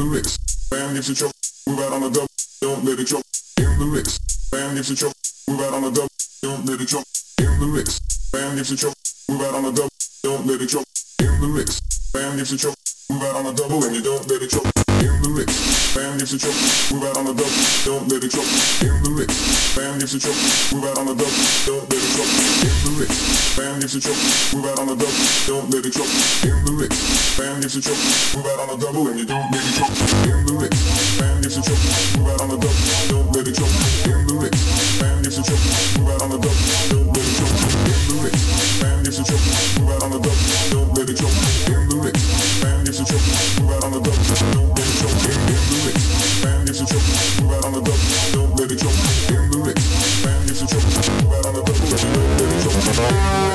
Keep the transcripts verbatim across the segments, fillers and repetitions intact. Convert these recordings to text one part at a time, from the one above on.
the mix. Bam gives you trouble, move out on the double, don't let it choke. In the mix. Bam gives you trouble, move out on the double, don't let it choke. In the mix. Bam gives you trouble, move out on the double, don't let it choke. In the mix. Bam gives you trouble, move out on the double and you don't let it choke. In the mix. Bam gives you trouble, move out on the double, don't let it choke. In the mix. Bam gives you trouble, move out on the double, don't let it choke. In the mix. Bam gives you trouble, move out on the double, don't let it choke. In the mix. Bam gives you trouble, move out on the double and you don't let it choke. In the mix. Bam gives you trouble, move out on the double, don't let it choke. In the mix. Bam gives you trouble, move out on the double, don't let it choke. In the mix. Bam gives you trouble, move out on the double, don't let it choke. In the mix. Bam gives you trouble, move out on the double, don't let it choke. In the mix. Bam gives you trouble, move out on the double, don't let it choke. In the mix. Bam gives you trouble, move out on the double, and you don't let it choke. In the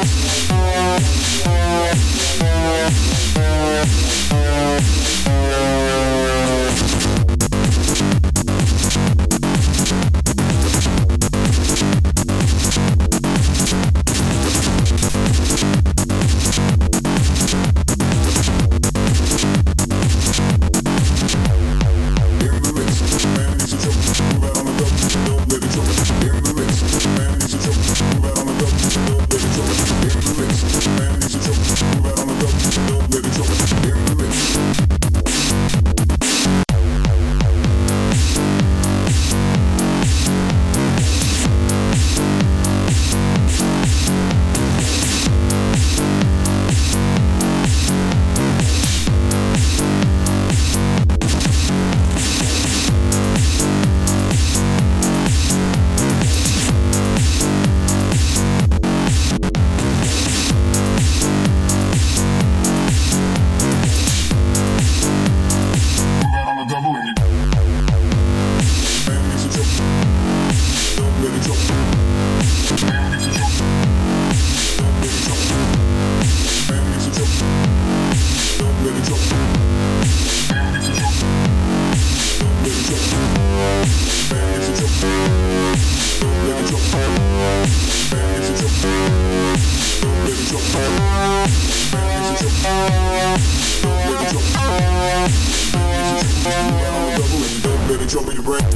trouble your brain.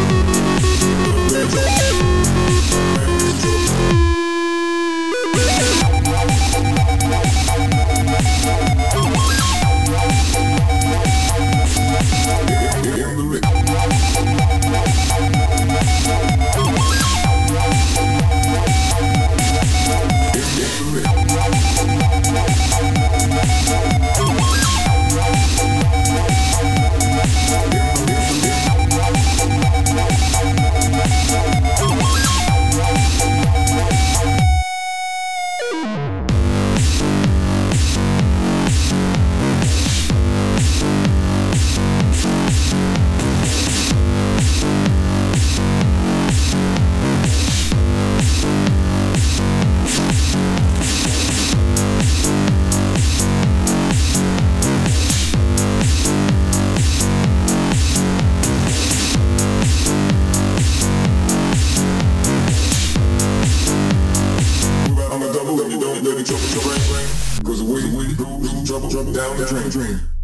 Let it trouble your brain, brain. Cause the way we do is trouble, trouble down the drain, drain.